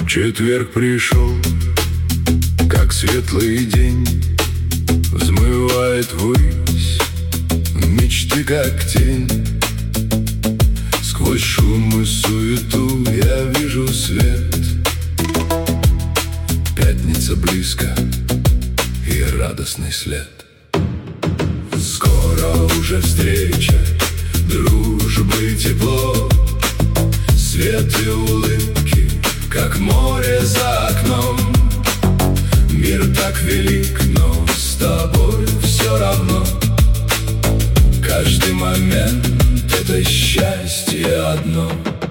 Четверг пришел, как светлый день, взмывает ввысь мечты, как тень. Сквозь шум и суету я вижу свет. Пятница близко и радостный след. Скоро уже встреча, дружбы и тепло, свет и улыбки, как море за окном. Мир так велик, но с тобой все равно. Каждый момент — это счастье одно.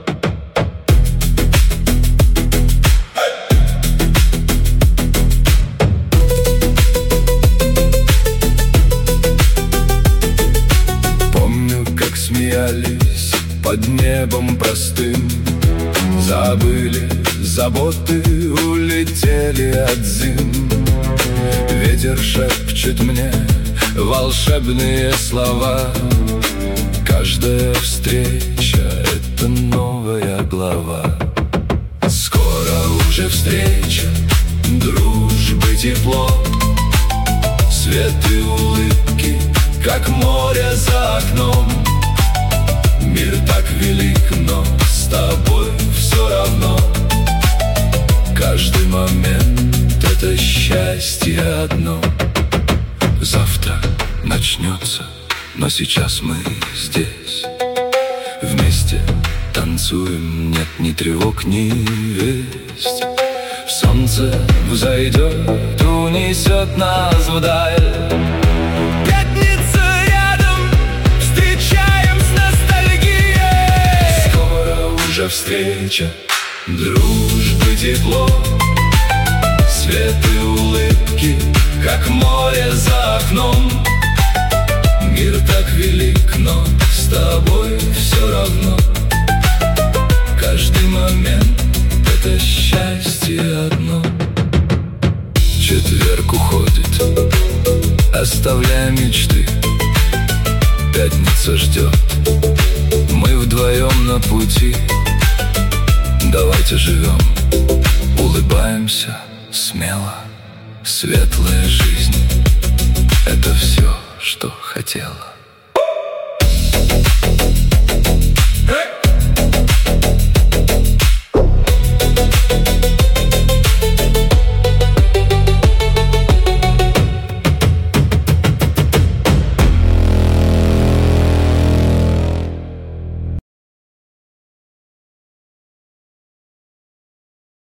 Помню, как смеялись под небом простым, забыли заботы, улетели от зим. Ветер шепчет мне волшебные слова. Каждая встреча — это новая глава. Скоро уже встреча, дружбы тепло, свет и улыбки, как море за окном. Мир так велик, но с тобой все равно. Каждый момент — это счастье одно. Завтра начнется, но сейчас мы здесь. Вместе танцуем, нет ни тревог, ни весть. Солнце взойдет, унесет нас вдаль. Пятница рядом, встречаем с ностальгией. Скоро уже встреча, дружбы тепло, свет и улыбки, как море за окном. Мир так велик, но с тобой все равно. Каждый момент — это счастье одно. Четверг уходит, оставляя мечты. Пятница ждет, мы вдвоем на пути. Давайте живем, улыбаемся смело. Светлая жизнь — это все, что хотела.